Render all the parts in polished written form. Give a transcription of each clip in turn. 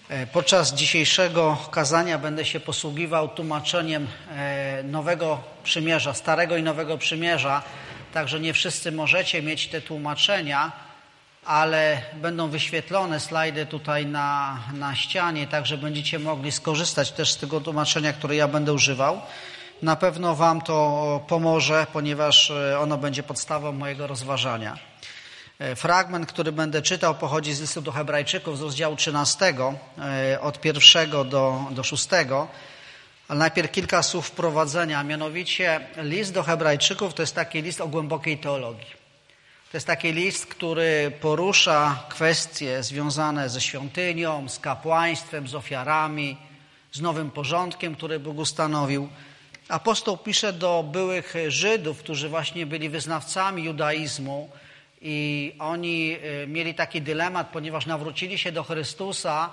Podczas dzisiejszego kazania będę się posługiwał tłumaczeniem Nowego Przymierza, Starego i Nowego Przymierza, także nie wszyscy możecie mieć te tłumaczenia, ale będą wyświetlone slajdy tutaj na ścianie, także będziecie mogli skorzystać też z tego tłumaczenia, które ja będę używał. Na pewno Wam to pomoże, ponieważ ono będzie podstawą mojego rozważania. Fragment, który będę czytał, pochodzi z listu do Hebrajczyków z rozdziału 13, od 1 do 6. Ale najpierw kilka słów wprowadzenia. Mianowicie list do Hebrajczyków to jest taki list o głębokiej teologii. To jest taki list, który porusza kwestie związane ze świątynią, z kapłaństwem, z ofiarami, z nowym porządkiem, który Bóg ustanowił. Apostoł pisze do byłych Żydów, którzy właśnie byli wyznawcami judaizmu, i oni mieli taki dylemat, ponieważ nawrócili się do Chrystusa,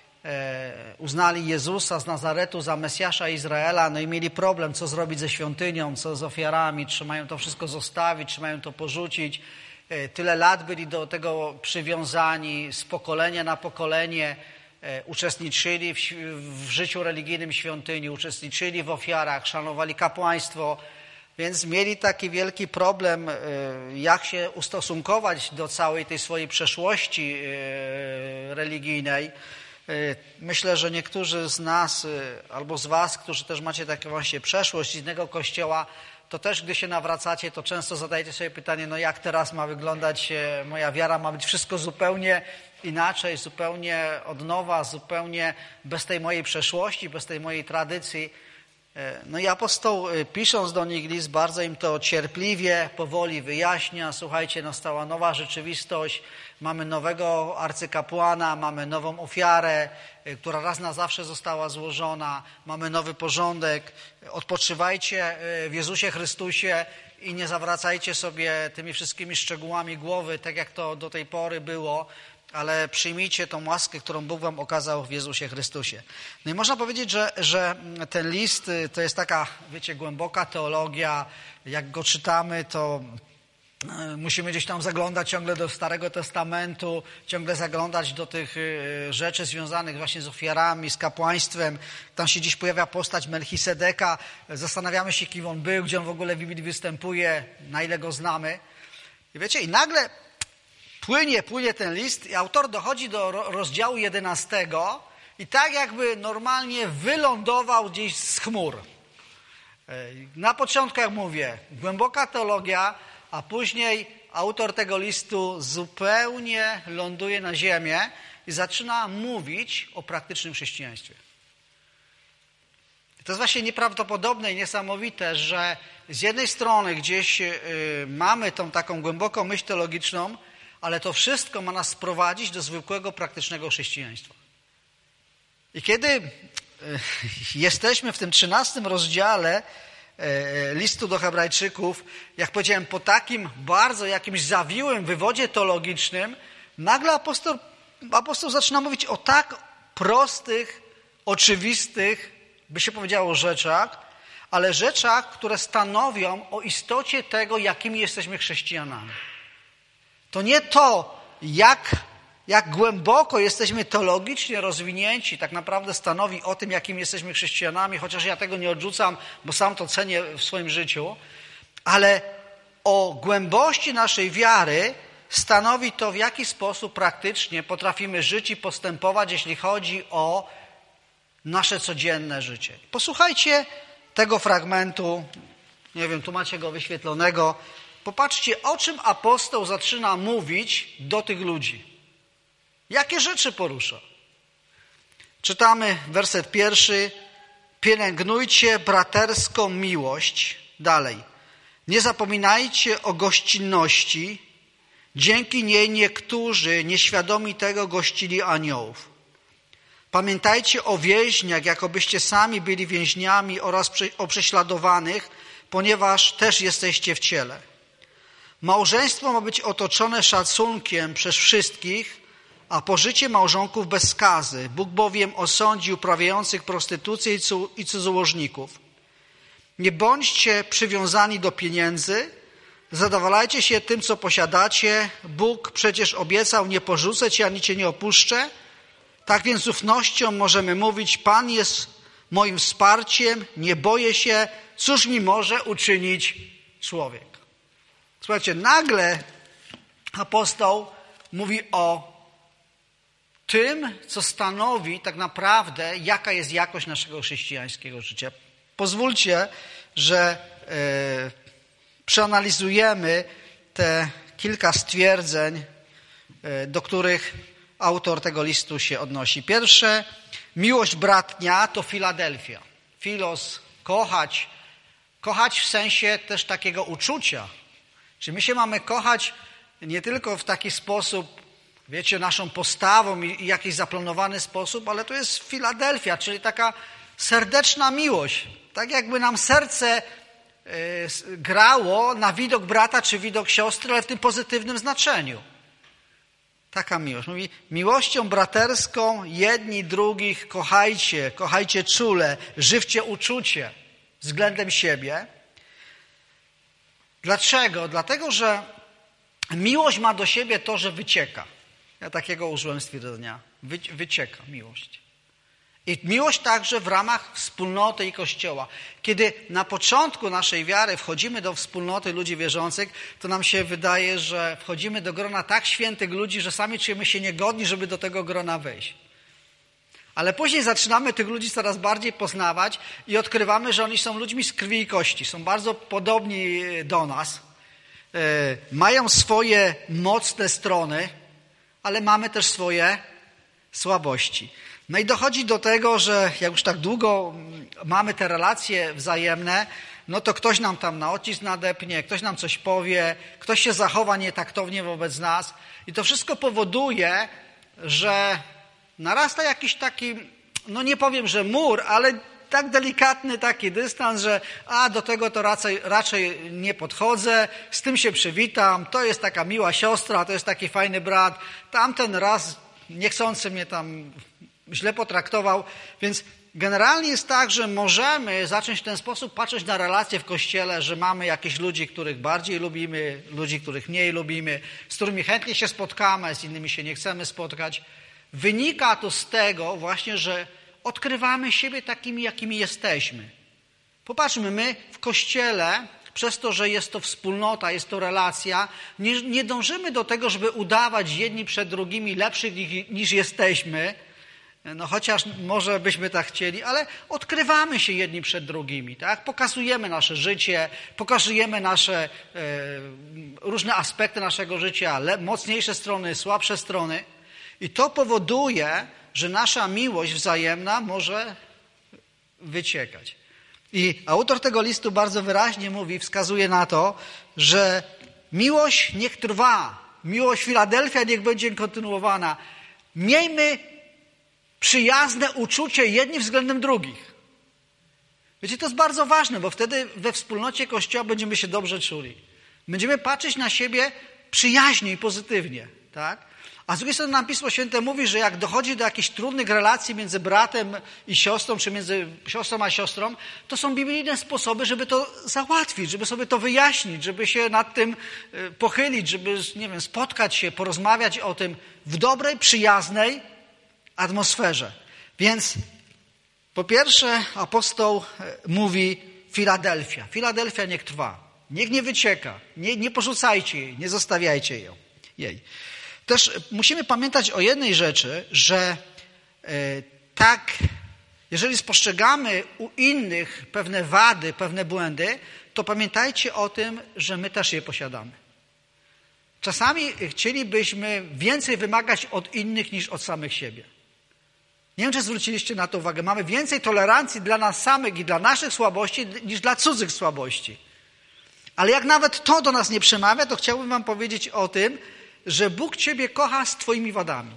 uznali Jezusa z Nazaretu za Mesjasza Izraela, no i mieli problem, co zrobić ze świątynią, co z ofiarami, czy mają to wszystko zostawić, czy mają to porzucić. Tyle lat byli do tego przywiązani, z pokolenia na pokolenie uczestniczyli w życiu religijnym świątyni, uczestniczyli w ofiarach, szanowali kapłaństwo, więc mieli taki wielki problem, jak się ustosunkować do całej tej swojej przeszłości religijnej. Myślę, że niektórzy z nas albo z Was, którzy też macie taką właśnie przeszłość z innego kościoła, to też gdy się nawracacie, to często zadajecie sobie pytanie, no jak teraz ma wyglądać moja wiara, ma być wszystko zupełnie inaczej, zupełnie od nowa, zupełnie bez tej mojej przeszłości, bez tej mojej tradycji. No i apostoł, pisząc do nich list, bardzo im to cierpliwie, powoli wyjaśnia. Słuchajcie, nastała nowa rzeczywistość, mamy nowego arcykapłana, mamy nową ofiarę, która raz na zawsze została złożona, mamy nowy porządek. Odpoczywajcie w Jezusie Chrystusie i nie zawracajcie sobie tymi wszystkimi szczegółami głowy, tak jak to do tej pory było, ale przyjmijcie tą łaskę, którą Bóg wam okazał w Jezusie Chrystusie. No i można powiedzieć, że ten list to jest taka, wiecie, głęboka teologia. Jak go czytamy, to musimy gdzieś tam zaglądać ciągle do Starego Testamentu, ciągle zaglądać do tych rzeczy związanych właśnie z ofiarami, z kapłaństwem. Tam się gdzieś pojawia postać Melchisedeka. Zastanawiamy się, kim on był, gdzie on w ogóle w Biblii występuje, na ile go znamy. I wiecie, i nagle płynie ten list i autor dochodzi do rozdziału 11 i tak jakby normalnie wylądował gdzieś z chmur. Na początku, jak mówię, głęboka teologia, a później autor tego listu zupełnie ląduje na ziemię i zaczyna mówić o praktycznym chrześcijaństwie. To jest właśnie nieprawdopodobne i niesamowite, że z jednej strony gdzieś mamy tą taką głęboką myśl teologiczną, ale to wszystko ma nas sprowadzić do zwykłego, praktycznego chrześcijaństwa. I kiedy jesteśmy w tym 13 rozdziale listu do Hebrajczyków, jak powiedziałem, po takim bardzo jakimś zawiłym wywodzie teologicznym, nagle apostoł zaczyna mówić o tak prostych, oczywistych, by się powiedziało, rzeczach, ale rzeczach, które stanowią o istocie tego, jakimi jesteśmy chrześcijanami. To nie to, jak głęboko jesteśmy teologicznie rozwinięci, tak naprawdę stanowi o tym, jakim jesteśmy chrześcijanami, chociaż ja tego nie odrzucam, bo sam to cenię w swoim życiu, ale o głębości naszej wiary stanowi to, w jaki sposób praktycznie potrafimy żyć i postępować, jeśli chodzi o nasze codzienne życie. Posłuchajcie tego fragmentu, nie wiem, tu macie go wyświetlonego. Popatrzcie, o czym apostoł zaczyna mówić do tych ludzi. Jakie rzeczy porusza? Czytamy werset 1. Pielęgnujcie braterską miłość. Dalej. Nie zapominajcie o gościnności. Dzięki niej niektórzy nieświadomi tego gościli aniołów. Pamiętajcie o więźniach, jakobyście sami byli więźniami, oraz o prześladowanych, ponieważ też jesteście w ciele. Małżeństwo ma być otoczone szacunkiem przez wszystkich, a pożycie małżonków bez skazy. Bóg bowiem osądzi uprawiających prostytucję i cudzołożników. Nie bądźcie przywiązani do pieniędzy, zadowalajcie się tym, co posiadacie. Bóg przecież obiecał: nie porzucę cię, ani cię nie opuszczę. Tak więc z ufnością możemy mówić, Pan jest moim wsparciem, nie boję się, cóż mi może uczynić człowiek. Słuchajcie, nagle apostoł mówi o tym, co stanowi tak naprawdę, jaka jest jakość naszego chrześcijańskiego życia. Pozwólcie, że przeanalizujemy te kilka stwierdzeń, do których autor tego listu się odnosi. Pierwsze, miłość bratnia to Filadelfia. Filos, kochać. Kochać w sensie też takiego uczucia. Czy my się mamy kochać nie tylko w taki sposób, wiecie, naszą postawą i jakiś zaplanowany sposób, ale to jest Filadelfia, czyli taka serdeczna miłość. Tak jakby nam serce grało na widok brata czy widok siostry, ale w tym pozytywnym znaczeniu. Taka miłość. Mówi, miłością braterską jedni drugich kochajcie, kochajcie czule, żywcie uczucie względem siebie. Dlaczego? Dlatego, że miłość ma do siebie to, że wycieka. Ja takiego użyłem stwierdzenia. Wycieka miłość. I miłość także w ramach wspólnoty i Kościoła. Kiedy na początku naszej wiary wchodzimy do wspólnoty ludzi wierzących, to nam się wydaje, że wchodzimy do grona tak świętych ludzi, że sami czujemy się niegodni, żeby do tego grona wejść. Ale później zaczynamy tych ludzi coraz bardziej poznawać i odkrywamy, że oni są ludźmi z krwi i kości. Są bardzo podobni do nas. Mają swoje mocne strony, ale mamy też swoje słabości. No i dochodzi do tego, że jak już tak długo mamy te relacje wzajemne, no to ktoś nam tam na odcisk nadepnie, ktoś nam coś powie, ktoś się zachowa nietaktownie wobec nas i to wszystko powoduje, że narasta jakiś taki, no nie powiem, że mur, ale tak delikatny taki dystans, że do tego to raczej nie podchodzę, z tym się przywitam, to jest taka miła siostra, to jest taki fajny brat, tamten raz niechcący mnie tam źle potraktował, więc generalnie jest tak, że możemy zacząć w ten sposób patrzeć na relacje w Kościele, że mamy jakichś ludzi, których bardziej lubimy, ludzi, których mniej lubimy, z którymi chętnie się spotkamy, z innymi się nie chcemy spotkać. Wynika to z tego właśnie, że odkrywamy siebie takimi, jakimi jesteśmy. Popatrzmy, my w Kościele, przez to, że jest to wspólnota, jest to relacja, nie dążymy do tego, żeby udawać jedni przed drugimi lepszych niż jesteśmy, no chociaż może byśmy tak chcieli, ale odkrywamy się jedni przed drugimi, tak? Pokazujemy nasze życie, pokazujemy nasze różne aspekty naszego życia, mocniejsze strony, słabsze strony i to powoduje, że nasza miłość wzajemna może wyciekać. I autor tego listu bardzo wyraźnie mówi, wskazuje na to, że miłość niech trwa, miłość Filadelfia niech będzie kontynuowana. Miejmy przyjazne uczucie jedni względem drugich. Wiecie, to jest bardzo ważne, bo wtedy we wspólnocie Kościoła będziemy się dobrze czuli. Będziemy patrzeć na siebie przyjaźnie i pozytywnie, tak? A z drugiej strony nam Pismo Święte mówi, że jak dochodzi do jakichś trudnych relacji między bratem i siostrą, czy między siostrą a siostrą, to są biblijne sposoby, żeby to załatwić, żeby sobie to wyjaśnić, żeby się nad tym pochylić, żeby, nie wiem, spotkać się, porozmawiać o tym w dobrej, przyjaznej atmosferze. Więc po pierwsze apostoł mówi Filadelfia. Filadelfia niech trwa. Niech nie wycieka. Nie porzucajcie jej. Nie zostawiajcie jej. Też musimy pamiętać o jednej rzeczy, że tak, jeżeli spostrzegamy u innych pewne wady, pewne błędy, to pamiętajcie o tym, że my też je posiadamy. Czasami chcielibyśmy więcej wymagać od innych niż od samych siebie. Nie wiem, czy zwróciliście na to uwagę. Mamy więcej tolerancji dla nas samych i dla naszych słabości niż dla cudzych słabości. Ale jak nawet to do nas nie przemawia, to chciałbym wam powiedzieć o tym, że Bóg ciebie kocha z twoimi wadami.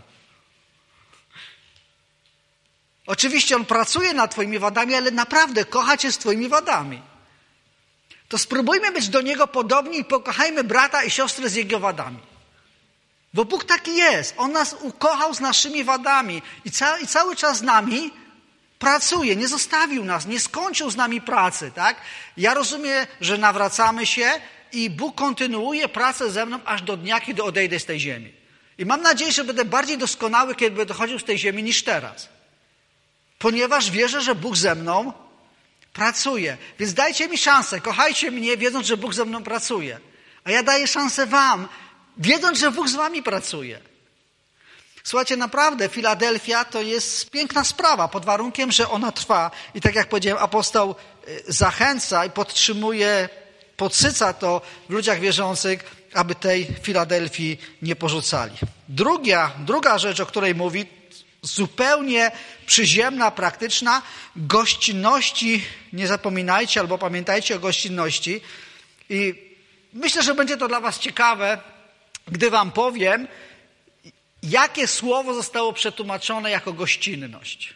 Oczywiście On pracuje nad twoimi wadami, ale naprawdę kocha cię z twoimi wadami. To spróbujmy być do Niego podobni i pokochajmy brata i siostrę z jego wadami. Bo Bóg taki jest. On nas ukochał z naszymi wadami i cały czas z nami pracuje. Nie zostawił nas, nie skończył z nami pracy. Tak? Ja rozumiem, że nawracamy się i Bóg kontynuuje pracę ze mną aż do dnia, kiedy odejdę z tej ziemi. I mam nadzieję, że będę bardziej doskonały, kiedy będę chodził z tej ziemi niż teraz. Ponieważ wierzę, że Bóg ze mną pracuje. Więc dajcie mi szansę, kochajcie mnie, wiedząc, że Bóg ze mną pracuje. A ja daję szansę wam, wiedząc, że Bóg z wami pracuje. Słuchajcie, naprawdę Filadelfia to jest piękna sprawa, pod warunkiem, że ona trwa. I tak jak powiedziałem, apostoł zachęca i podtrzymuje, podsyca to w ludziach wierzących, aby tej Filadelfii nie porzucali. Druga rzecz, o której mówi, zupełnie przyziemna, praktyczna, gościnności. Nie zapominajcie albo pamiętajcie o gościnności. I myślę, że będzie to dla was ciekawe, gdy wam powiem, jakie słowo zostało przetłumaczone jako gościnność.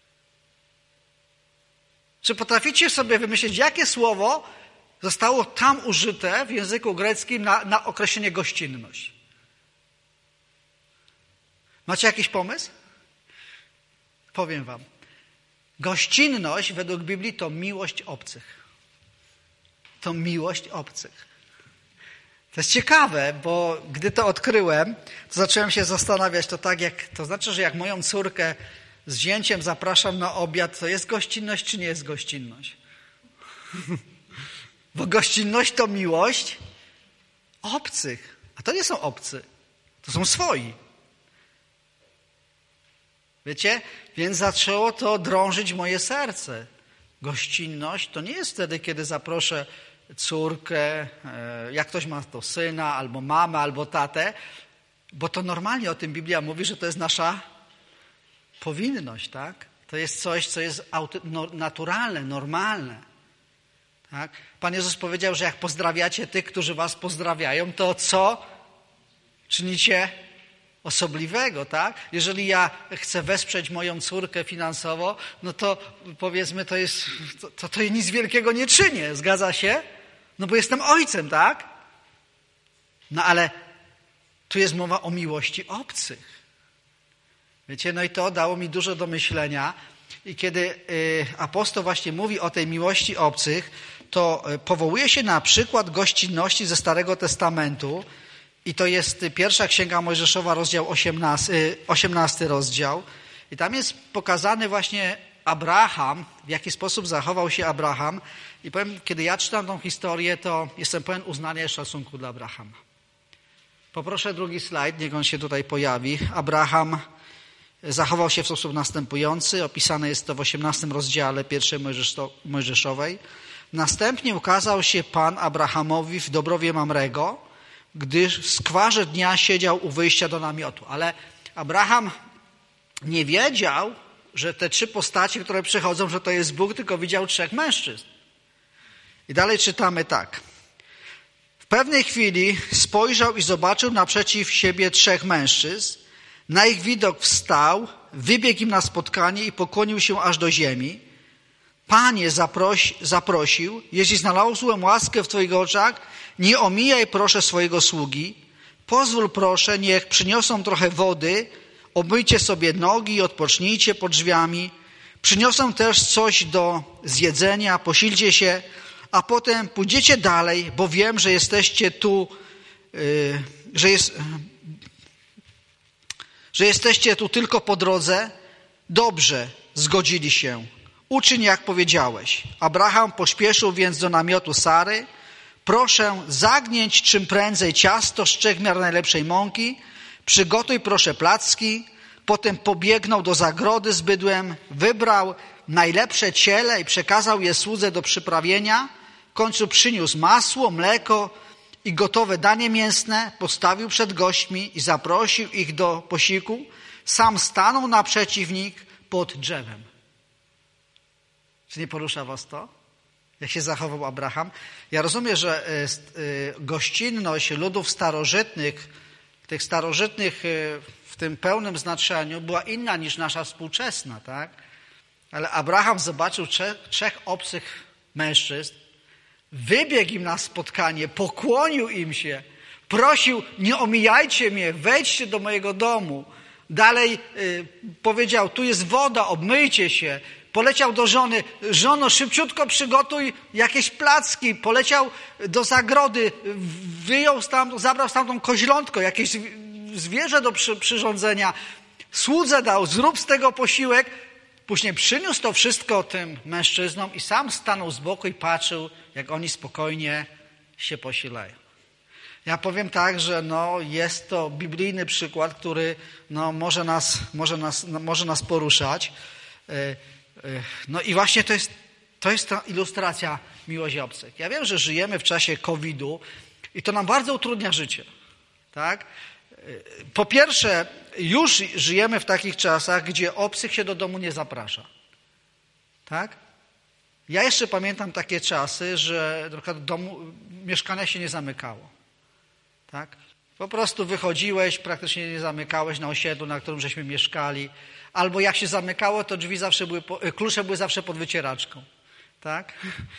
Czy potraficie sobie wymyślić, jakie słowo zostało tam użyte w języku greckim na określenie gościnność? Macie jakiś pomysł? Powiem wam. Gościnność według Biblii to miłość obcych. To miłość obcych. To jest ciekawe, bo gdy to odkryłem, to zacząłem się zastanawiać, to znaczy, że jak moją córkę z zięciem zapraszam na obiad, to jest gościnność, czy nie jest gościnność? Bo gościnność to miłość obcych. A to nie są obcy, to są swoi. Wiecie? Więc zaczęło to drążyć moje serce. Gościnność to nie jest wtedy, kiedy zaproszę córkę, jak ktoś ma to syna, albo mamę, albo tatę, bo to normalnie o tym Biblia mówi, że to jest nasza powinność, tak? To jest coś, co jest naturalne, normalne. Tak? Pan Jezus powiedział, że jak pozdrawiacie tych, którzy was pozdrawiają, to co czynicie osobliwego, tak? Jeżeli ja chcę wesprzeć moją córkę finansowo, no to powiedzmy, to nic wielkiego nie czynię, zgadza się? No bo jestem ojcem, tak? No ale tu jest mowa o miłości obcych. Wiecie, no i to dało mi dużo do myślenia. I kiedy apostoł właśnie mówi o tej miłości obcych, to powołuje się na przykład gościnności ze Starego Testamentu. I to jest pierwsza Księga Mojżeszowa, rozdział 18 rozdział. I tam jest pokazany właśnie Abraham, w jaki sposób zachował się Abraham. I powiem, kiedy ja czytam tą historię, to jestem pełen uznania i szacunku dla Abrahama. Poproszę drugi slajd, niech on się tutaj pojawi. Abraham zachował się w sposób następujący. Opisane jest to w 18 rozdziale pierwszej Mojżeszowej. Następnie ukazał się Pan Abrahamowi w Dobrowie Mamrego, gdy w skwarze dnia siedział u wyjścia do namiotu. Ale Abraham nie wiedział, że te trzy postacie, które przychodzą, że to jest Bóg, tylko widział trzech mężczyzn. I dalej czytamy tak. W pewnej chwili spojrzał i zobaczył naprzeciw siebie trzech mężczyzn. Na ich widok wstał, wybiegł im na spotkanie i pokłonił się aż do ziemi. Panie, zaprosił, jeśli znalazłem łaskę w Twoich oczach, nie omijaj proszę swojego sługi. Pozwól proszę, niech przyniosą trochę wody, obmyjcie sobie nogi i odpocznijcie pod drzwiami. Przyniosą też coś do zjedzenia, posilcie się, a potem pójdziecie dalej, bo wiem, że jesteście tu, że jesteście tu tylko po drodze. Dobrze, zgodzili się. Uczyń, jak powiedziałeś. Abraham pośpieszył więc do namiotu Sary. Proszę zagnieć czym prędzej ciasto z 3 miar najlepszej mąki. Przygotuj proszę placki. Potem pobiegnął do zagrody z bydłem, wybrał najlepsze ciele i przekazał je słudze do przyprawienia. W końcu przyniósł masło, mleko i gotowe danie mięsne, postawił przed gośćmi i zaprosił ich do posiłku. Sam stanął naprzeciw nich pod drzewem. Czy nie porusza was to? Jak się zachował Abraham? Ja rozumiem, że gościnność ludów starożytnych, tych starożytnych w tym pełnym znaczeniu była inna niż nasza współczesna, tak? Ale Abraham zobaczył trzech obcych mężczyzn, wybiegł im na spotkanie, pokłonił im się, prosił, nie omijajcie mnie, wejdźcie do mojego domu. Dalej powiedział, tu jest woda, obmyjcie się. Poleciał do żony, żono, szybciutko przygotuj jakieś placki. Poleciał do zagrody, zabrał stamtąd koźlątko, jakieś zwierzę do przyrządzenia, słudze dał, zrób z tego posiłek. Później przyniósł to wszystko tym mężczyznom i sam stanął z boku i patrzył, jak oni spokojnie się posilają. Ja powiem tak, że jest to biblijny przykład, który może nas poruszać. No i właśnie to jest ta ilustracja miłości obcych. Ja wiem, że żyjemy w czasie COVID-u i to nam bardzo utrudnia życie. Tak? Po pierwsze, już żyjemy w takich czasach, gdzie obcych się do domu nie zaprasza. Tak? Ja jeszcze pamiętam takie czasy, że na przykład mieszkania się nie zamykało. Tak? Po prostu wychodziłeś, praktycznie nie zamykałeś na osiedlu, na którym żeśmy mieszkali. Albo jak się zamykało, to drzwi zawsze klucze były zawsze pod wycieraczką. Tak?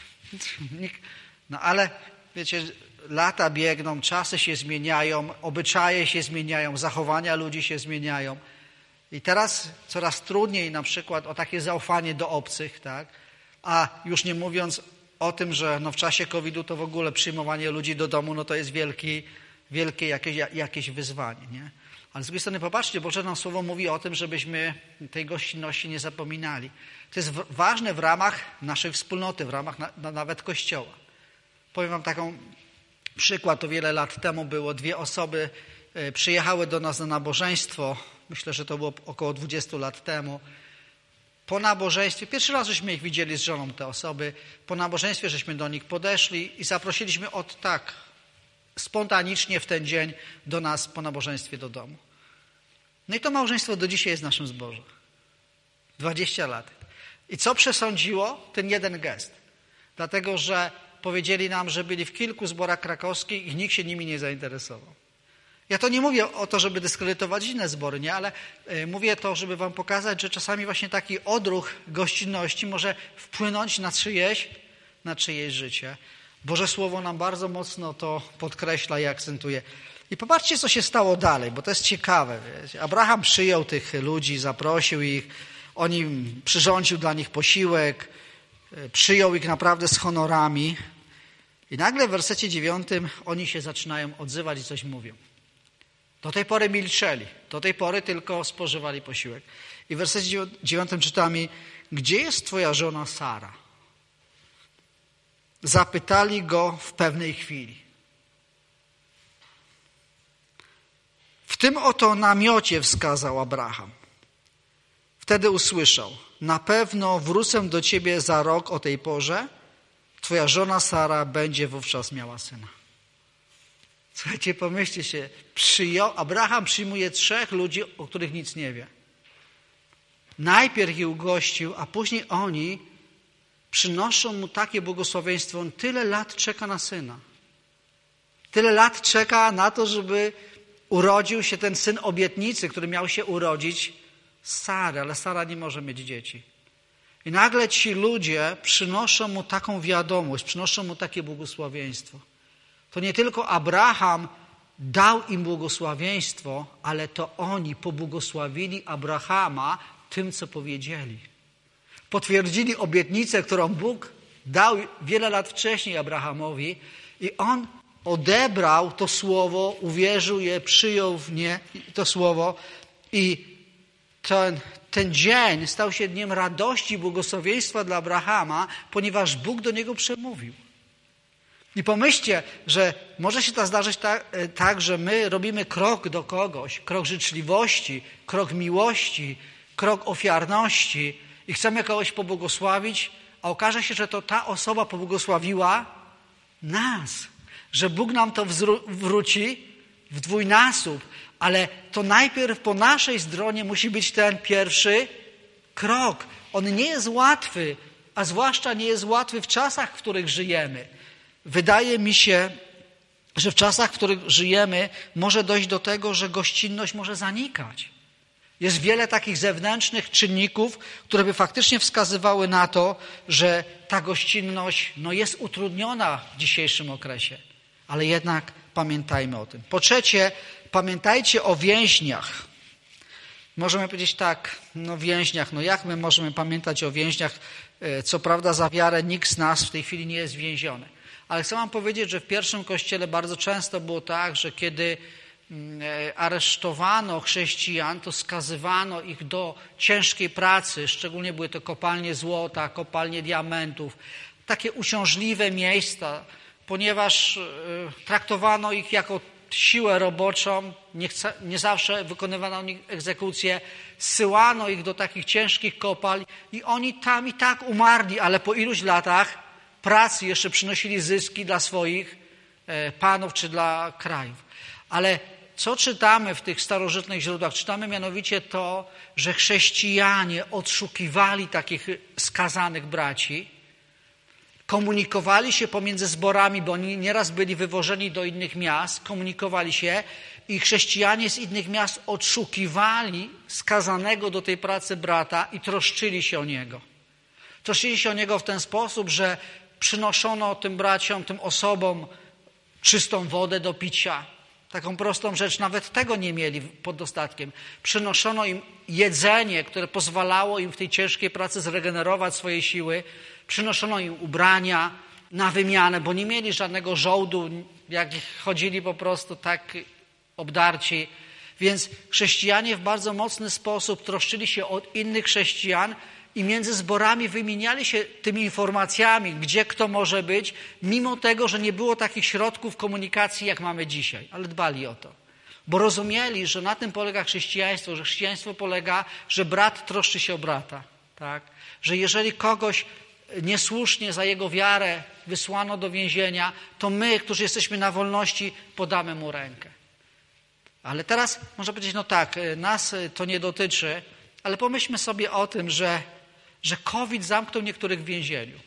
No ale wiecie, lata biegną, czasy się zmieniają, obyczaje się zmieniają, zachowania ludzi się zmieniają. I teraz coraz trudniej na przykład o takie zaufanie do obcych, tak? A już nie mówiąc o tym, że w czasie COVID-u to w ogóle przyjmowanie ludzi do domu, to jest wielkie jakieś wyzwanie. Nie? Ale z drugiej strony popatrzcie, Boże nam Słowo mówi o tym, żebyśmy tej gościnności nie zapominali. To jest ważne w ramach naszej wspólnoty, w ramach nawet Kościoła. Powiem wam taką przykład, to wiele lat temu było. 2 osoby przyjechały do nas na nabożeństwo, myślę, że to było około 20 lat temu. Po nabożeństwie, pierwszy raz żeśmy ich widzieli z żoną, te osoby, po nabożeństwie żeśmy do nich podeszli i zaprosiliśmy spontanicznie w ten dzień do nas po nabożeństwie do domu. No i to małżeństwo do dzisiaj jest w naszym zborze. 20 lat. I co przesądziło? Ten jeden gest. Dlatego, że powiedzieli nam, że byli w kilku zborach krakowskich i nikt się nimi nie zainteresował. Ja to nie mówię o to, żeby dyskredytować inne zbory, nie, ale mówię to, żeby wam pokazać, że czasami właśnie taki odruch gościnności może wpłynąć na czyjeś życie. Boże Słowo nam bardzo mocno to podkreśla i akcentuje. I popatrzcie, co się stało dalej, bo to jest ciekawe. Wiecie. Abraham przyjął tych ludzi, zaprosił ich, przyrządził dla nich posiłek, przyjął ich naprawdę z honorami. I nagle w wersecie 9 oni się zaczynają odzywać i coś mówią. Do tej pory milczeli, do tej pory tylko spożywali posiłek. I w wersecie 9 czytamy, gdzie jest twoja żona Sara? Zapytali go w pewnej chwili. W tym oto namiocie wskazał Abraham. Wtedy usłyszał, na pewno wrócę do ciebie za rok o tej porze, twoja żona Sara będzie wówczas miała syna. Słuchajcie, pomyślcie się, Abraham przyjmuje 3 ludzi, o których nic nie wie. Najpierw ich ugościł, a później oni przynoszą mu takie błogosławieństwo. On tyle lat czeka na syna. Tyle lat czeka na to, żeby urodził się ten syn obietnicy, który miał się urodzić z Sary, ale Sara nie może mieć dzieci. I nagle ci ludzie przynoszą mu taką wiadomość, przynoszą mu takie błogosławieństwo. To nie tylko Abraham dał im błogosławieństwo, ale to oni pobłogosławili Abrahama tym, co powiedzieli. Potwierdzili obietnicę, którą Bóg dał wiele lat wcześniej Abrahamowi i on odebrał to słowo, uwierzył je, przyjął w nie to słowo i ten dzień stał się dniem radości i błogosławieństwa dla Abrahama, ponieważ Bóg do niego przemówił. I pomyślcie, że może się to zdarzyć tak, że my robimy krok do kogoś, krok życzliwości, krok miłości, krok ofiarności i chcemy kogoś pobłogosławić, a okaże się, że to ta osoba pobłogosławiła nas. Że Bóg nam to wróci w dwójnasób, ale to najpierw po naszej stronie musi być ten pierwszy krok. On nie jest łatwy, a zwłaszcza nie jest łatwy w czasach, w których żyjemy. Wydaje mi się, że w czasach, w których żyjemy, może dojść do tego, że gościnność może zanikać. Jest wiele takich zewnętrznych czynników, które by faktycznie wskazywały na to, że ta gościnność jest utrudniona w dzisiejszym okresie. Ale jednak pamiętajmy o tym. Po trzecie, pamiętajcie o więźniach. Możemy powiedzieć tak, więźniach, jak my możemy pamiętać o więźniach? Co prawda za wiarę nikt z nas w tej chwili nie jest więziony. Ale chcę wam powiedzieć, że w pierwszym Kościele bardzo często było tak, że kiedy aresztowano chrześcijan, to skazywano ich do ciężkiej pracy, szczególnie były to kopalnie złota, kopalnie diamentów, takie uciążliwe miejsca, ponieważ traktowano ich jako siłę roboczą, nie zawsze wykonywano nich egzekucje, zsyłano ich do takich ciężkich kopalń i oni tam i tak umarli, ale po iluś latach pracy jeszcze przynosili zyski dla swoich panów czy dla krajów. Ale co czytamy w tych starożytnych źródłach? Czytamy mianowicie to, że chrześcijanie odszukiwali takich skazanych braci, komunikowali się pomiędzy zborami, bo oni nieraz byli wywożeni do innych miast, komunikowali się i chrześcijanie z innych miast odszukiwali skazanego do tej pracy brata i troszczyli się o niego. Troszczyli się o niego w ten sposób, że przynoszono tym braciom, tym osobom czystą wodę do picia. Taką prostą rzecz, nawet tego nie mieli pod dostatkiem. Przynoszono im jedzenie, które pozwalało im w tej ciężkiej pracy zregenerować swoje siły. Przynoszono im ubrania na wymianę, bo nie mieli żadnego żołdu, jak chodzili po prostu tak obdarci. Więc chrześcijanie w bardzo mocny sposób troszczyli się o innych chrześcijan i między zborami wymieniali się tymi informacjami, gdzie kto może być, mimo tego, że nie było takich środków komunikacji, jak mamy dzisiaj, ale dbali o to. Bo rozumieli, że na tym polega chrześcijaństwo, że chrześcijaństwo polega, że brat troszczy się o brata. Tak? Że jeżeli kogoś niesłusznie za jego wiarę wysłano do więzienia, to my, którzy jesteśmy na wolności, podamy mu rękę. Ale teraz można powiedzieć, no tak, nas to nie dotyczy, ale pomyślmy sobie o tym, że COVID zamknął niektórych w więzieniu.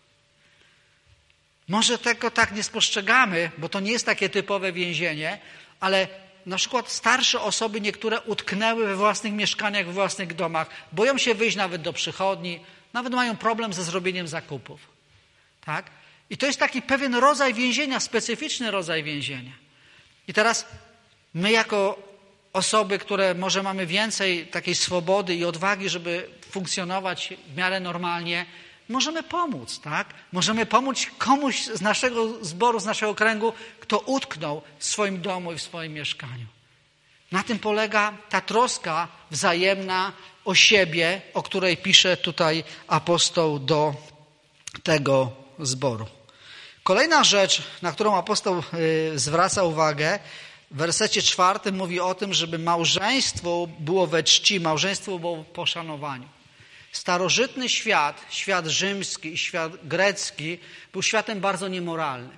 Może tego tak nie spostrzegamy, bo to nie jest takie typowe więzienie, ale na przykład starsze osoby niektóre utknęły we własnych mieszkaniach, we własnych domach, boją się wyjść nawet do przychodni, nawet mają problem ze zrobieniem zakupów. Tak? I to jest taki pewien rodzaj więzienia, specyficzny rodzaj więzienia. I teraz my jako osoby, które może mamy więcej takiej swobody i odwagi, żeby funkcjonować w miarę normalnie, możemy pomóc, tak? Możemy pomóc komuś z naszego zboru, z naszego kręgu, kto utknął w swoim domu i w swoim mieszkaniu. Na tym polega ta troska wzajemna o siebie, o której pisze tutaj apostoł do tego zboru. Kolejna rzecz, na którą apostoł zwraca uwagę, w wersecie 4 mówi o tym, żeby małżeństwo było we czci, małżeństwo było w poszanowaniu. Starożytny świat, świat rzymski i świat grecki był światem bardzo niemoralnym.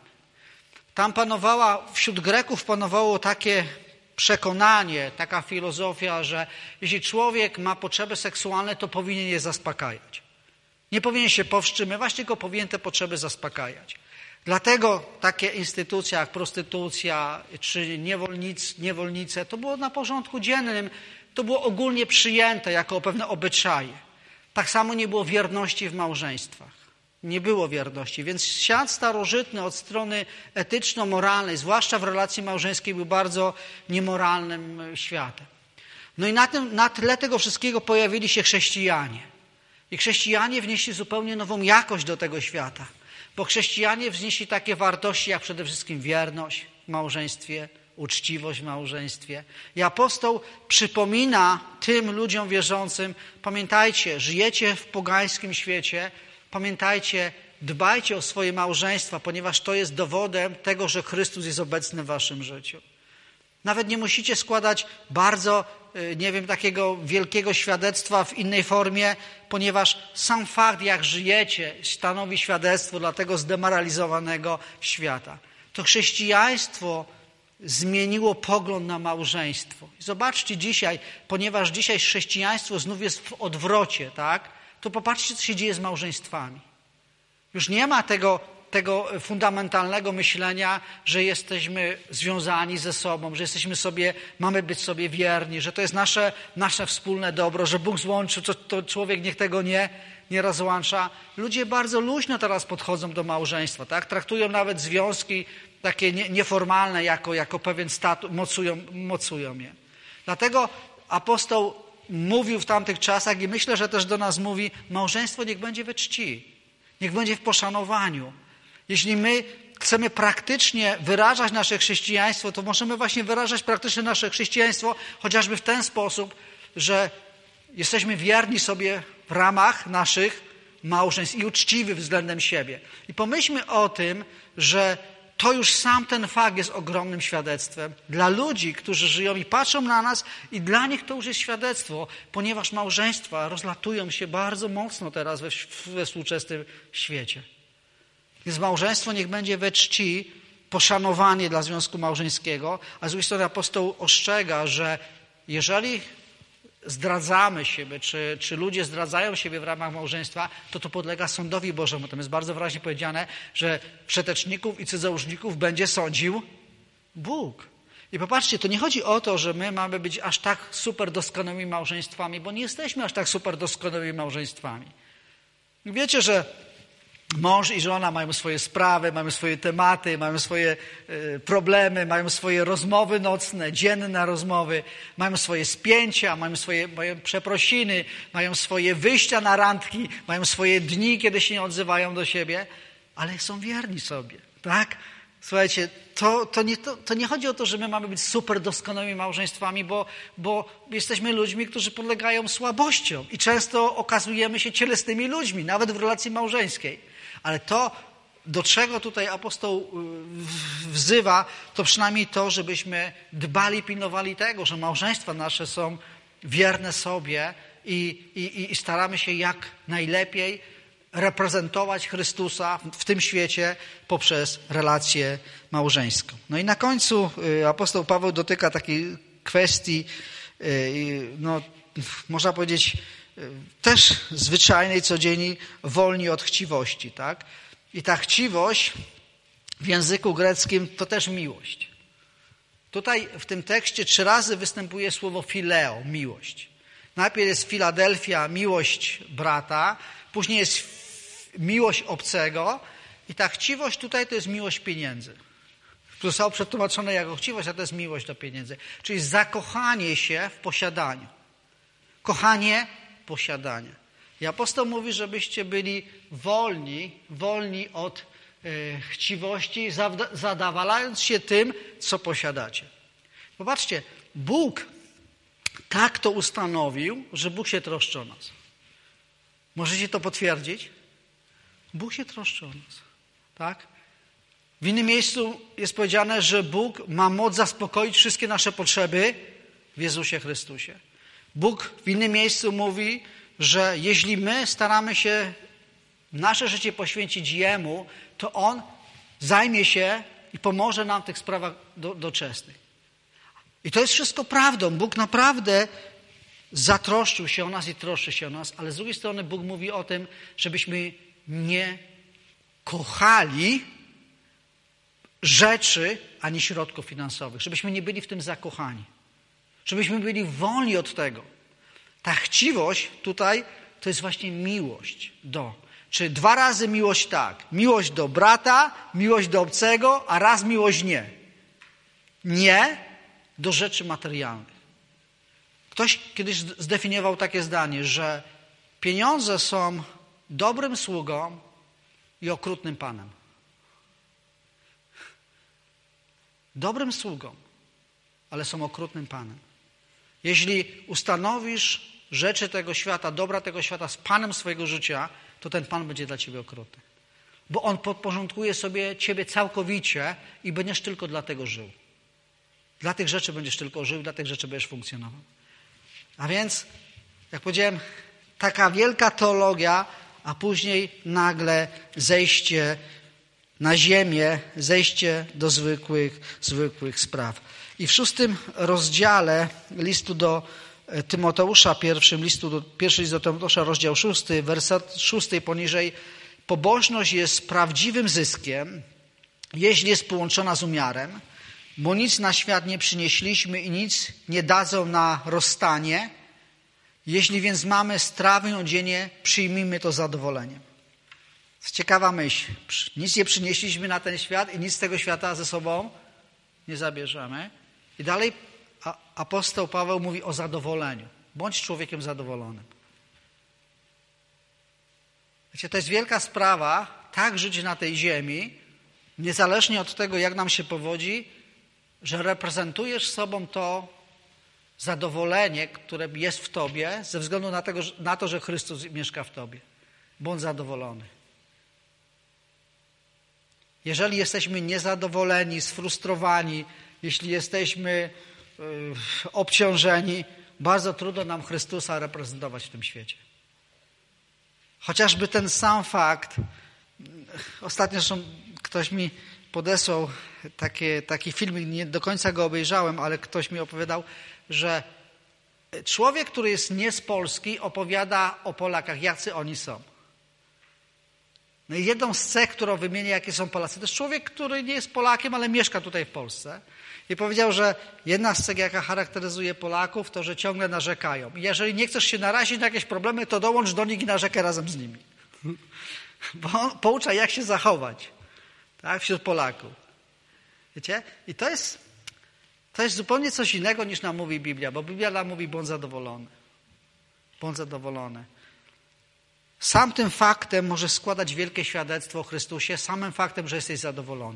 Tam wśród Greków panowało takie przekonanie, taka filozofia, że jeśli człowiek ma potrzeby seksualne, to powinien je zaspokajać. Nie powinien się powstrzymywać, tylko powinien te potrzeby zaspokajać. Dlatego takie instytucje jak prostytucja czy niewolnice, to było na porządku dziennym, to było ogólnie przyjęte jako pewne obyczaje. Tak samo nie było wierności w małżeństwach. Nie było wierności, więc świat starożytny od strony etyczno-moralnej, zwłaszcza w relacji małżeńskiej, był bardzo niemoralnym światem. No i na tle tego wszystkiego pojawili się chrześcijanie. I chrześcijanie wnieśli zupełnie nową jakość do tego świata. Bo chrześcijanie wnieśli takie wartości jak przede wszystkim wierność w małżeństwie, uczciwość w małżeństwie. I apostoł przypomina tym ludziom wierzącym, pamiętajcie, żyjecie w pogańskim świecie, pamiętajcie, dbajcie o swoje małżeństwa, ponieważ to jest dowodem tego, że Chrystus jest obecny w waszym życiu. Nawet nie musicie składać bardzo, takiego wielkiego świadectwa w innej formie, ponieważ sam fakt, jak żyjecie, stanowi świadectwo dla tego zdemoralizowanego świata. To chrześcijaństwo zmieniło pogląd na małżeństwo. I zobaczcie dzisiaj, ponieważ dzisiaj chrześcijaństwo znów jest w odwrocie, tak? To popatrzcie, co się dzieje z małżeństwami. Już nie ma tego fundamentalnego myślenia, że jesteśmy związani ze sobą, że mamy być sobie wierni, że to jest nasze wspólne dobro, że Bóg złączył, to człowiek niech tego nie rozłącza. Ludzie bardzo luźno teraz podchodzą do małżeństwa, tak? Traktują nawet związki takie nieformalne jako pewien status, mocują je. Dlatego apostoł mówił w tamtych czasach i myślę, że też do nas mówi, małżeństwo niech będzie we czci, niech będzie w poszanowaniu. Jeśli my chcemy praktycznie wyrażać nasze chrześcijaństwo, to możemy właśnie wyrażać praktycznie nasze chrześcijaństwo chociażby w ten sposób, że jesteśmy wierni sobie w ramach naszych małżeństw i uczciwi względem siebie. I pomyślmy o tym, że to już sam ten fakt jest ogromnym świadectwem dla ludzi, którzy żyją i patrzą na nas i dla nich to już jest świadectwo, ponieważ małżeństwa rozlatują się bardzo mocno teraz we współczesnym świecie. Więc małżeństwo niech będzie we czci, poszanowanie dla związku małżeńskiego, a z drugiej strony apostoł ostrzega, że jeżeli zdradzamy siebie, czy ludzie zdradzają siebie w ramach małżeństwa, to podlega sądowi Bożemu. Tam jest bardzo wyraźnie powiedziane, że wszeteczników i cudzołóżników będzie sądził Bóg. I popatrzcie, to nie chodzi o to, że my mamy być aż tak super doskonałymi małżeństwami, bo nie jesteśmy aż tak super doskonałymi małżeństwami. Wiecie, że mąż i żona mają swoje sprawy, mają swoje tematy, mają swoje problemy, mają swoje rozmowy nocne, dzienne rozmowy, mają swoje spięcia, mają przeprosiny, mają swoje wyjścia na randki, mają swoje dni, kiedy się nie odzywają do siebie, ale są wierni sobie, tak? Słuchajcie, to nie chodzi o to, że my mamy być super doskonałymi małżeństwami, bo jesteśmy ludźmi, którzy podlegają słabościom i często okazujemy się cielesnymi ludźmi, nawet w relacji małżeńskiej. Ale to, do czego tutaj apostoł wzywa, to przynajmniej to, żebyśmy dbali, pilnowali tego, że małżeństwa nasze są wierne sobie i staramy się jak najlepiej reprezentować Chrystusa w tym świecie poprzez relację małżeńską. No i na końcu apostoł Paweł dotyka takiej kwestii, można powiedzieć, też zwyczajnej, codziennej, wolni od chciwości. Tak? I ta chciwość w języku greckim to też miłość. Tutaj w tym tekście 3 razy występuje słowo phileo, miłość. Najpierw jest Filadelfia, miłość brata, później jest miłość obcego i ta chciwość tutaj to jest miłość pieniędzy. To zostało przetłumaczone jako chciwość, a to jest miłość do pieniędzy. Czyli zakochanie się w posiadaniu. Kochanie posiadania. I apostoł mówi, żebyście byli wolni od chciwości, zadawalając się tym, co posiadacie. Popatrzcie, Bóg tak to ustanowił, że Bóg się troszczy o nas. Możecie to potwierdzić? Bóg się troszczy o nas. Tak? W innym miejscu jest powiedziane, że Bóg ma moc zaspokoić wszystkie nasze potrzeby w Jezusie Chrystusie. Bóg w innym miejscu mówi, że jeśli my staramy się nasze życie poświęcić Jemu, to On zajmie się i pomoże nam w tych sprawach doczesnych. I to jest wszystko prawdą. Bóg naprawdę zatroszczył się o nas i troszczy się o nas, ale z drugiej strony Bóg mówi o tym, żebyśmy nie kochali rzeczy ani środków finansowych, żebyśmy nie byli w tym zakochani. Żebyśmy byli wolni od tego. Ta chciwość tutaj to jest właśnie miłość do. Czyli 2 razy miłość tak. Miłość do brata, miłość do obcego, a raz miłość nie. Nie do rzeczy materialnych. Ktoś kiedyś zdefiniował takie zdanie, że pieniądze są dobrym sługą i okrutnym panem. Dobrym sługą, ale są okrutnym panem. Jeśli ustanowisz rzeczy tego świata, dobra tego świata z panem swojego życia, to ten pan będzie dla ciebie okrutny. Bo on podporządkuje sobie ciebie całkowicie i będziesz tylko dlatego żył. Dla tych rzeczy będziesz tylko żył, dla tych rzeczy będziesz funkcjonował. A więc, jak powiedziałem, taka wielka teologia, a później nagle zejście na ziemię, zejście do zwykłych spraw. I w 6 rozdziale listu do Tymoteusza, pierwszy list do Tymoteusza, rozdział 6, werset 6 poniżej, pobożność jest prawdziwym zyskiem, jeśli jest połączona z umiarem, bo nic na świat nie przynieśliśmy i nic nie dadzą na rozstanie. Jeśli więc mamy strawę i odzienie, przyjmijmy to z zadowoleniem. To jest ciekawa myśl. Nic nie przynieśliśmy na ten świat i nic z tego świata ze sobą nie zabierzemy. I dalej apostoł Paweł mówi o zadowoleniu. Bądź człowiekiem zadowolonym. Wiecie, to jest wielka sprawa, tak żyć na tej ziemi, niezależnie od tego, jak nam się powodzi, że reprezentujesz sobą to zadowolenie, które jest w tobie ze względu na to, że Chrystus mieszka w tobie. Bądź zadowolony. Jeżeli jesteśmy niezadowoleni, sfrustrowani, jeśli jesteśmy obciążeni, bardzo trudno nam Chrystusa reprezentować w tym świecie. Chociażby ten sam fakt, ostatnio zresztą ktoś mi podesłał taki filmik, nie do końca go obejrzałem, ale ktoś mi opowiadał, że człowiek, który jest nie z Polski, opowiada o Polakach, jacy oni są. No i jedną z cech, którą wymienia, jakie są Polacy, to jest człowiek, który nie jest Polakiem, ale mieszka tutaj w Polsce. I powiedział, że jedna z cech, jaka charakteryzuje Polaków, to, że ciągle narzekają. I jeżeli nie chcesz się narazić na jakieś problemy, to dołącz do nich i narzekaj razem z nimi. Bo on poucza, jak się zachować, tak, wśród Polaków. Wiecie? I to jest zupełnie coś innego, niż nam mówi Biblia, bo Biblia nam mówi, bądź zadowolony. Bądź zadowolony. Sam tym faktem możesz składać wielkie świadectwo o Chrystusie, samym faktem, że jesteś zadowolony.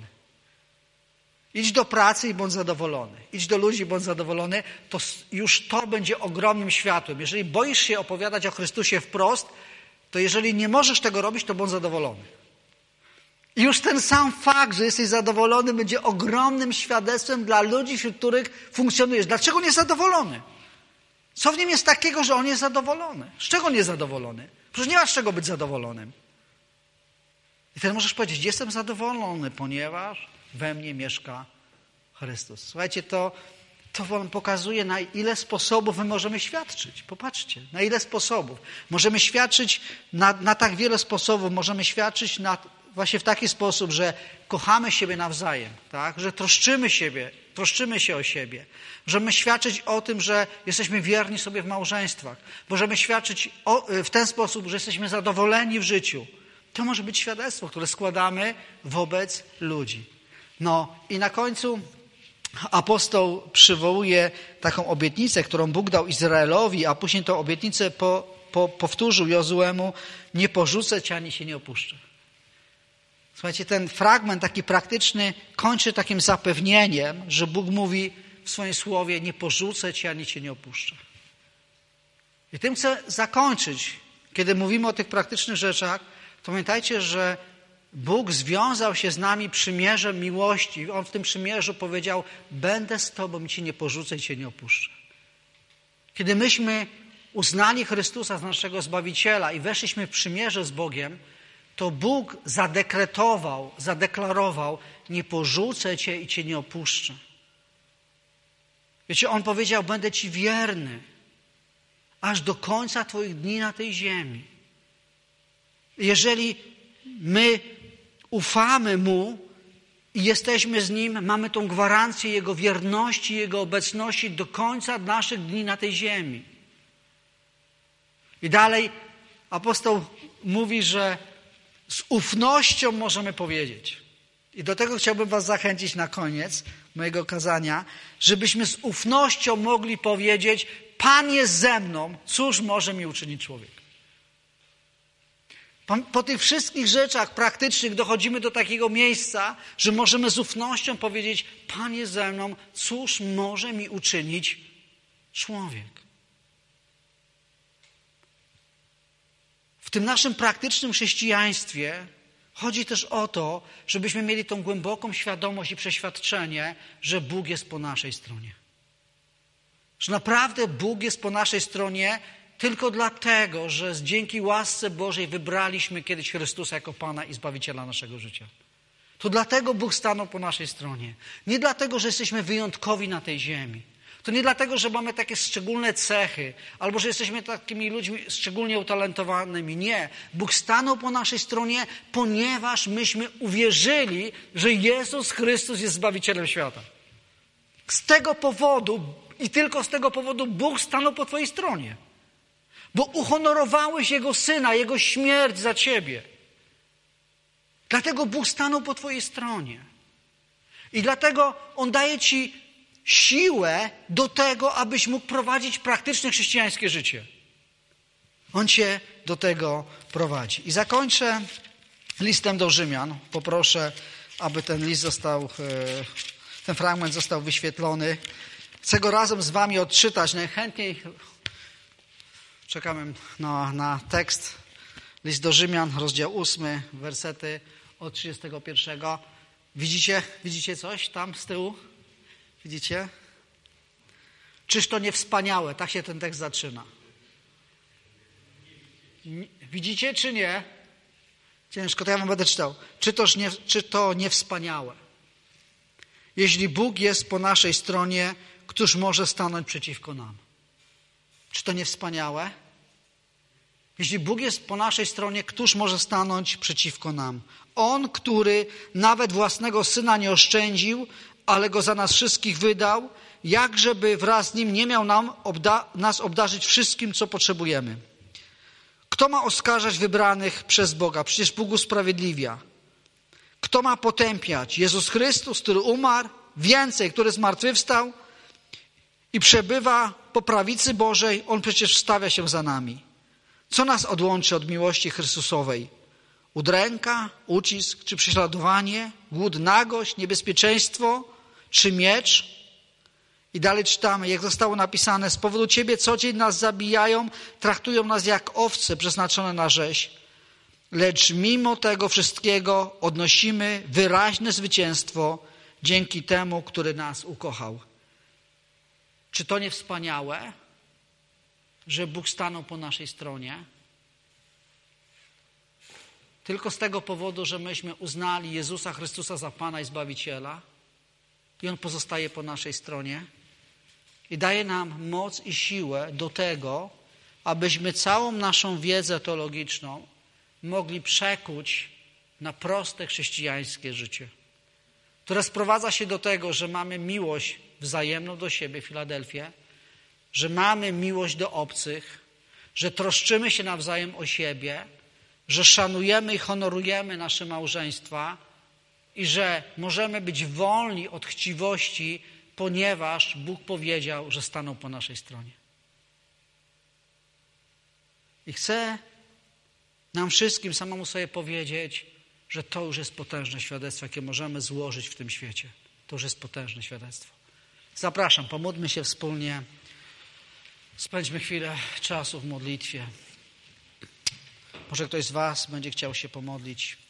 Idź do pracy i bądź zadowolony. Idź do ludzi i bądź zadowolony, to już to będzie ogromnym światłem. Jeżeli boisz się opowiadać o Chrystusie wprost, to jeżeli nie możesz tego robić, to bądź zadowolony. I już ten sam fakt, że jesteś zadowolony, będzie ogromnym świadectwem dla ludzi, wśród których funkcjonujesz. Dlaczego nie jest zadowolony? Co w nim jest takiego, że on jest zadowolony? Z czego on jest zadowolony? Przecież nie ma z czego być zadowolonym. I wtedy możesz powiedzieć, jestem zadowolony, ponieważ we mnie mieszka Chrystus. Słuchajcie, to wam pokazuje, na ile sposobów my możemy świadczyć. Popatrzcie, na ile sposobów. Możemy świadczyć na tak wiele sposobów. Możemy świadczyć właśnie w taki sposób, że kochamy siebie nawzajem, tak? Że troszczymy się o siebie. Możemy świadczyć o tym, że jesteśmy wierni sobie w małżeństwach. Możemy świadczyć w ten sposób, że jesteśmy zadowoleni w życiu. To może być świadectwo, które składamy wobec ludzi. No i na końcu apostoł przywołuje taką obietnicę, którą Bóg dał Izraelowi, a później tę obietnicę powtórzył Jozuemu: nie porzucę cię, ani się nie opuszczę. Słuchajcie, ten fragment taki praktyczny kończy takim zapewnieniem, że Bóg mówi w swoim słowie: nie porzucę cię, ani cię nie opuszczę. I tym chcę zakończyć. Kiedy mówimy o tych praktycznych rzeczach, to pamiętajcie, że Bóg związał się z nami przymierzem miłości. On w tym przymierzu powiedział: będę z tobą i cię nie porzucę i cię nie opuszczę. Kiedy myśmy uznali Chrystusa za naszego Zbawiciela i weszliśmy w przymierze z Bogiem, to Bóg zadeklarował: nie porzucę cię i cię nie opuszczę. Wiecie, On powiedział: będę ci wierny aż do końca twoich dni na tej ziemi. Jeżeli my ufamy Mu i jesteśmy z Nim, mamy tą gwarancję Jego wierności, Jego obecności do końca naszych dni na tej ziemi. I dalej apostoł mówi, że z ufnością możemy powiedzieć. I do tego chciałbym was zachęcić na koniec mojego kazania, żebyśmy z ufnością mogli powiedzieć: Pan jest ze mną, cóż może mi uczynić człowiek? Po tych wszystkich rzeczach praktycznych dochodzimy do takiego miejsca, że możemy z ufnością powiedzieć: Pan jest ze mną, cóż może mi uczynić człowiek? W tym naszym praktycznym chrześcijaństwie chodzi też o to, żebyśmy mieli tą głęboką świadomość i przeświadczenie, że Bóg jest po naszej stronie. Że naprawdę Bóg jest po naszej stronie tylko dlatego, że dzięki łasce Bożej wybraliśmy kiedyś Chrystusa jako Pana i Zbawiciela naszego życia. To dlatego Bóg stanął po naszej stronie. Nie dlatego, że jesteśmy wyjątkowi na tej ziemi. To nie dlatego, że mamy takie szczególne cechy, albo że jesteśmy takimi ludźmi szczególnie utalentowanymi. Nie. Bóg stanął po naszej stronie, ponieważ myśmy uwierzyli, że Jezus Chrystus jest Zbawicielem świata. Z tego powodu i tylko z tego powodu Bóg stanął po twojej stronie. Bo uhonorowałeś Jego Syna, Jego śmierć za ciebie. Dlatego Bóg stanął po twojej stronie. I dlatego On daje ci siłę do tego, abyś mógł prowadzić praktyczne chrześcijańskie życie. On cię do tego prowadzi. I zakończę listem do Rzymian. Poproszę aby ten list został, ten fragment został wyświetlony. Chcę go razem z wami odczytać. Najchętniej czekamy na tekst. List do Rzymian, rozdział 8, wersety od 31. Widzicie coś tam z tyłu? Widzicie? Czyż to nie wspaniałe? Tak się ten tekst zaczyna. Widzicie czy nie? Ciężko, to ja wam będę czytał. Czy to nie wspaniałe? Jeśli Bóg jest po naszej stronie, któż może stanąć przeciwko nam? Czy to nie wspaniałe? Jeśli Bóg jest po naszej stronie, któż może stanąć przeciwko nam? On, który nawet własnego Syna nie oszczędził, ale Go za nas wszystkich wydał, jakżeby wraz z Nim nie miał nas obdarzyć wszystkim, co potrzebujemy. Kto ma oskarżać wybranych przez Boga? Przecież Bóg usprawiedliwia. Kto ma potępiać? Jezus Chrystus, który umarł, więcej, który zmartwychwstał i przebywa po prawicy Bożej, On przecież wstawia się za nami. Co nas odłączy od miłości Chrystusowej? Udręka, ucisk, czy prześladowanie, głód, nagość, niebezpieczeństwo, czy miecz? I dalej czytamy, jak zostało napisane, z powodu Ciebie co dzień nas zabijają, traktują nas jak owce przeznaczone na rzeź. Lecz mimo tego wszystkiego odnosimy wyraźne zwycięstwo dzięki temu, który nas ukochał. Czy to nie wspaniałe, że Bóg stanął po naszej stronie? Tylko z tego powodu, że myśmy uznali Jezusa Chrystusa za Pana i Zbawiciela i On pozostaje po naszej stronie i daje nam moc i siłę do tego, abyśmy całą naszą wiedzę teologiczną mogli przekuć na proste chrześcijańskie życie, które sprowadza się do tego, że mamy miłość wzajemną do siebie, Filadelfię, że mamy miłość do obcych, że troszczymy się nawzajem o siebie, że szanujemy i honorujemy nasze małżeństwa i że możemy być wolni od chciwości, ponieważ Bóg powiedział, że stanął po naszej stronie. I chcę nam wszystkim samemu sobie powiedzieć, że to już jest potężne świadectwo, jakie możemy złożyć w tym świecie. To już jest potężne świadectwo. Zapraszam, pomódlmy się wspólnie. Spędźmy chwilę czasu w modlitwie. Może ktoś z was będzie chciał się pomodlić.